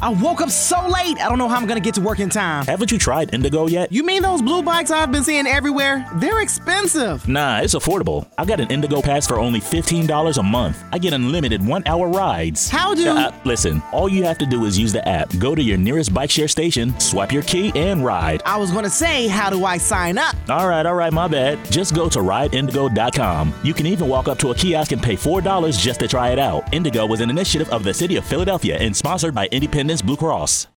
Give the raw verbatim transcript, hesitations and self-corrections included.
I woke up so late, I don't know how I'm gonna get to work in time. Haven't you tried Indigo yet? You mean those blue bikes I've been seeing everywhere? They're expensive. Nah, it's affordable. I got an Indigo pass for only fifteen dollars a month. I get unlimited one-hour rides. How do... Uh, listen, all you have to do is use the app. Go to your nearest bike share station, swipe your key, and ride. I was gonna say, how do I sign up? All right, all right, my bad. Just go to ride indigo dot com. You can even walk up to a kiosk and pay four dollars just to try it out. Indigo was an initiative of the City of Philadelphia and sponsored by Independence Blue Cross.